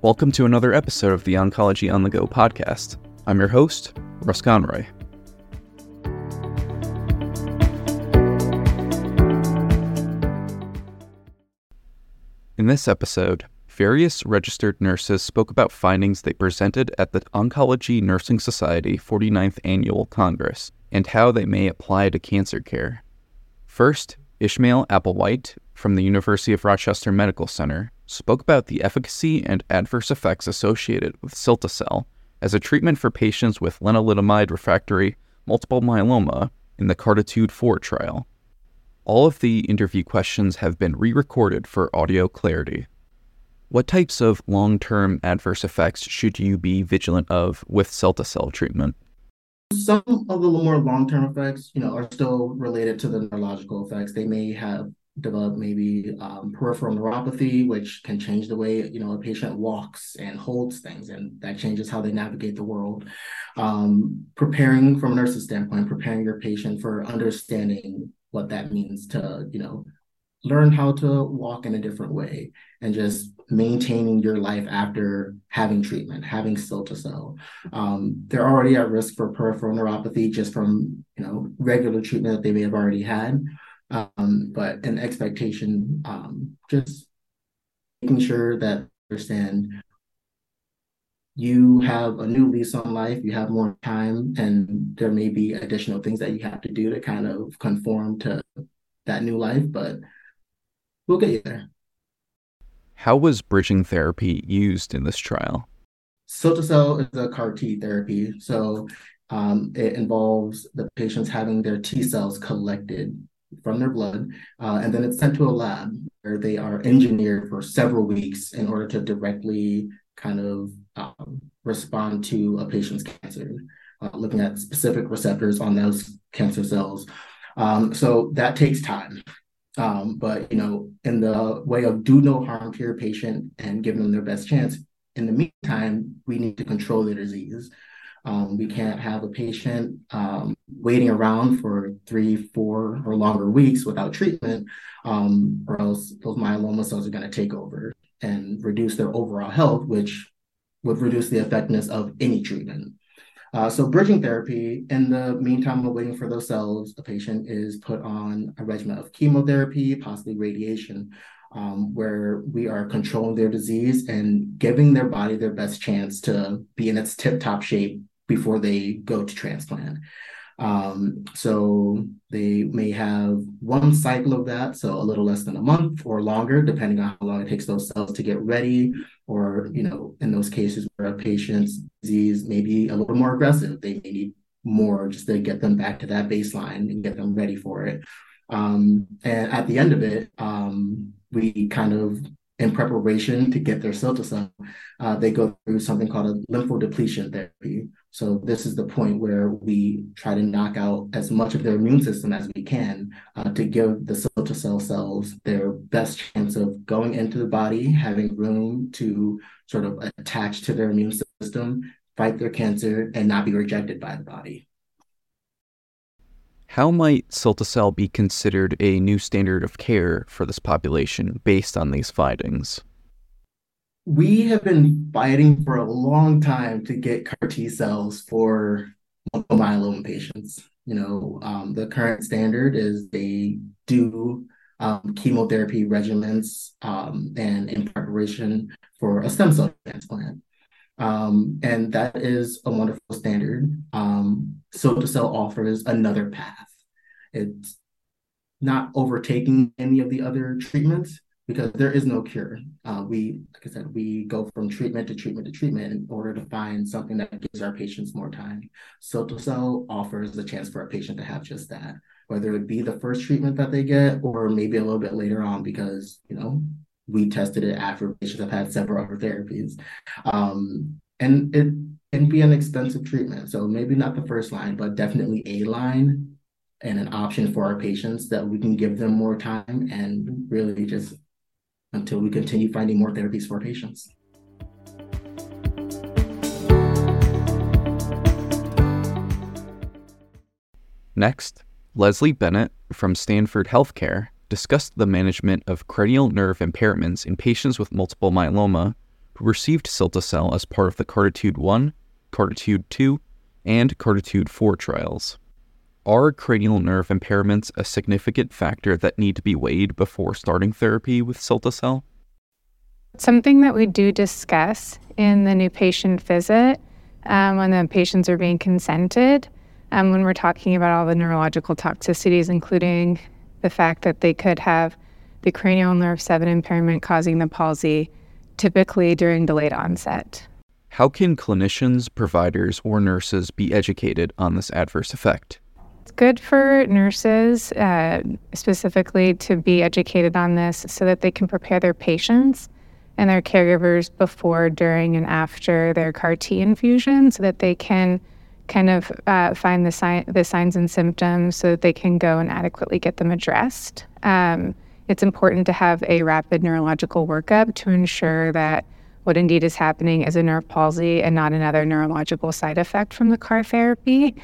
Welcome to another episode of the Oncology on the Go podcast. I'm your host, Russ Conroy. In this episode, various registered nurses spoke about findings they presented at the Oncology Nursing Society 49th Annual Congress and how they may apply to cancer care. First, Ishmael Applewhite from the University of Rochester Medical Center spoke about the efficacy and adverse effects associated with cilta-cel as a treatment for patients with lenalidomide refractory multiple myeloma in the CARTITUDE-4 trial. All of the interview questions have been re-recorded for audio clarity. What types of long-term adverse effects should you be vigilant of with cilta-cel treatment? Some of the more long-term effects, are still related to the neurological effects. They may have developed maybe peripheral neuropathy, which can change the way, a patient walks and holds things, and that changes how they navigate the world. Preparing from a nurse's standpoint, preparing your patient for understanding what that means to, learn how to walk in a different way, and just maintaining your life after having treatment, having cilta-cel. They're already at risk for peripheral neuropathy just from, regular treatment that they may have already had. But an expectation, just making sure that you understand you have a new lease on life, you have more time, and there may be additional things that you have to do to kind of conform to that new life, but we'll get you there. How was bridging therapy used in this trial? Cilta-cel is a CAR T therapy, so it involves the patients having their T cells collected from their blood, and then it's sent to a lab where they are engineered for several weeks in order to directly kind of respond to a patient's cancer, looking at specific receptors on those cancer cells. So that takes time. But, in the way of do no harm to your patient and give them their best chance, in the meantime, we need to control the disease. We can't have a patient waiting around for 3, 4, or longer weeks without treatment, or else those myeloma cells are going to take over and reduce their overall health, which would reduce the effectiveness of any treatment. So bridging therapy, in the meantime, while waiting for those cells, the patient is put on a regimen of chemotherapy, possibly radiation, where we are controlling their disease and giving their body their best chance to be in its tip-top shape before they go to transplant. So they may have one cycle of that, so a little less than a month or longer, depending on how long it takes those cells to get ready, or, in those cases where a patient's disease may be a little more aggressive, they may need more just to get them back to that baseline and get them ready for it. And at the end of it, we kind of, in preparation to get their cilta-cel, they go through something called a lymphodepletion therapy. So this is the point where we try to knock out as much of their immune system as we can to give the cilta-cel cells their best chance of going into the body, having room to sort of attach to their immune system, fight their cancer, and not be rejected by the body. How might cilta-cel be considered a new standard of care for this population based on these findings? We have been fighting for a long time to get CAR T cells for multiple myeloma patients. The current standard is they do chemotherapy regimens and in preparation for a stem cell transplant. And that is a wonderful standard. Cilta-cel offers another path. It's not overtaking any of the other treatments because there is no cure. Like I said, we go from treatment to treatment to treatment in order to find something that gives our patients more time. Cilta-cel offers the chance for a patient to have just that, whether it be the first treatment that they get or maybe a little bit later on because, we tested it after patients have had several other therapies. And it can be an expensive treatment. So maybe not the first line, but definitely a line and an option for our patients that we can give them more time and really just until we continue finding more therapies for our patients. Next, Leslie Bennett from Stanford Healthcare discussed the management of cranial nerve impairments in patients with multiple myeloma who received cilta-cel as part of the CARTITUDE-1, CARTITUDE-2, and CARTITUDE-4 trials. Are cranial nerve impairments a significant factor that need to be weighed before starting therapy with cilta-cel? Something that we do discuss in the new patient visit when the patients are being consented, when we're talking about all the neurological toxicities, including the fact that they could have the cranial nerve 7 impairment causing the palsy, typically during delayed onset. How can clinicians, providers, or nurses be educated on this adverse effect? It's good for nurses specifically to be educated on this so that they can prepare their patients and their caregivers before, during, and after their CAR-T infusion so that they can kind of find the signs and symptoms so that they can go and adequately get them addressed. It's important to have a rapid neurological workup to ensure that what indeed is happening is a nerve palsy and not another neurological side effect from the CAR therapy.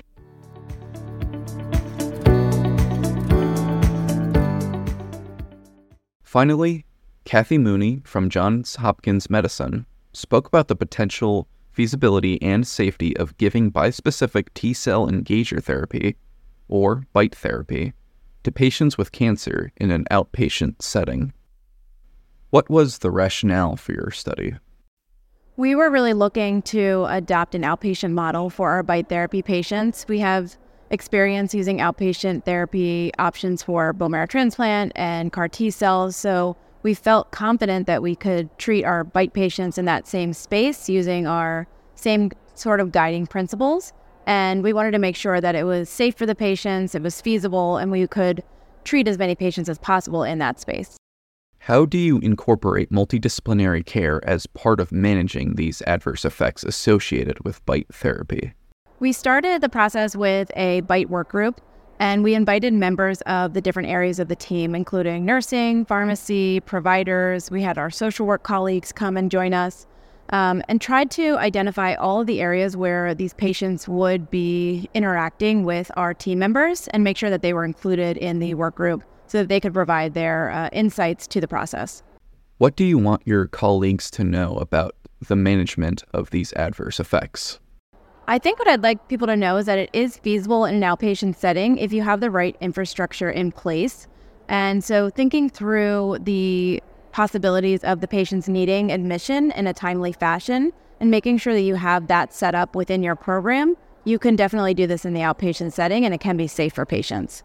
Finally, Kathy Mooney from Johns Hopkins Medicine spoke about the potential feasibility and safety of giving bispecific T-cell engager therapy, or BiTE therapy, to patients with cancer in an outpatient setting. What was the rationale for your study? We were really looking to adopt an outpatient model for our BiTE therapy patients. We have experience using outpatient therapy options for bone marrow transplant and CAR T cells, so we felt confident that we could treat our BiTE patients in that same space using our same sort of guiding principles. And we wanted to make sure that it was safe for the patients, it was feasible, and we could treat as many patients as possible in that space. How do you incorporate multidisciplinary care as part of managing these adverse effects associated with BiTE therapy? We started the process with a BiTE work group, and we invited members of the different areas of the team, including nursing, pharmacy, providers. We had our social work colleagues come and join us, and tried to identify all of the areas where these patients would be interacting with our team members and make sure that they were included in the work group so that they could provide their insights to the process. What do you want your colleagues to know about the management of these adverse effects? I think what I'd like people to know is that it is feasible in an outpatient setting if you have the right infrastructure in place. And so thinking through the possibilities of the patients needing admission in a timely fashion and making sure that you have that set up within your program, you can definitely do this in the outpatient setting, and it can be safe for patients.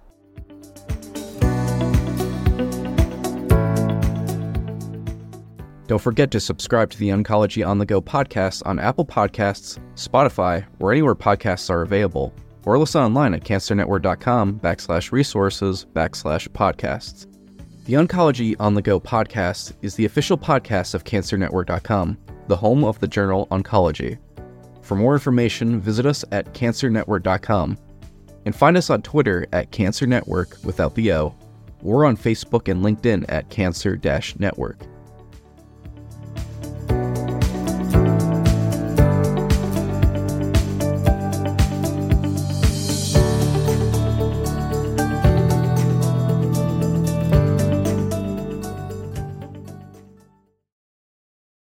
Don't forget to subscribe to the Oncology on the Go podcast on Apple Podcasts, Spotify, or anywhere podcasts are available, or listen online at cancernetwork.com/resources/podcasts. The Oncology on the Go podcast is the official podcast of cancernetwork.com, the home of the journal Oncology. For more information, visit us at cancernetwork.com and find us on Twitter at cancernetwork without the O, or on Facebook and LinkedIn at cancer-network.